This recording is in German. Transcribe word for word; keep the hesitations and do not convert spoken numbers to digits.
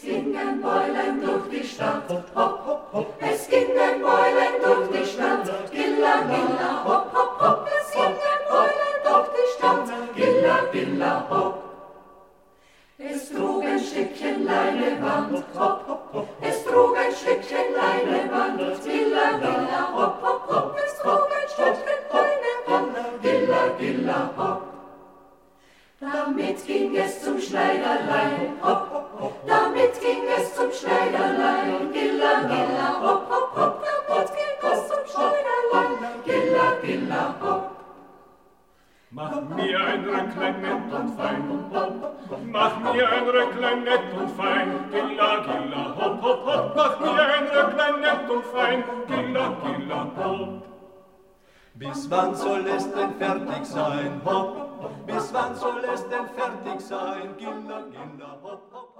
ging ein Bäulein durch die Stadt, hopp, hopp, hopp. Es ging ein Bäulein durch die Stadt, gilla, gilla, hopp, hopp, hopp. Es ging ein Bäulein durch die Stadt, gilla, gilla, hopp. Es trug ein Stückchen Leinewand, hopp, hopp, hopp. Es trug ein Stückchen Leinewand, gilla, gilla, hopp, hopp, hopp. Es trug ein Stückchen Leinewand, gilla, gilla, hopp. Damit ging es zum Schneiderlein, hopp, hopp, hopp. Damit ging es zum Schneiderlein, gilla, gilla, hopp, hopp, hopp. Damit ging es zum Schneiderlein, gilla, gilla, hopp. Mach mir ein Röcklein nett und fein, mach mir ein Röcklein nett und fein, gilla, gilla, hopp, hopp, hopp. Mach mir ein Röcklein nett und fein, gilla, gilla, hopp. Bis wann soll es denn fertig sein, hopp? Bis wann soll es denn fertig sein, gilla, gilla, hopp, hopp.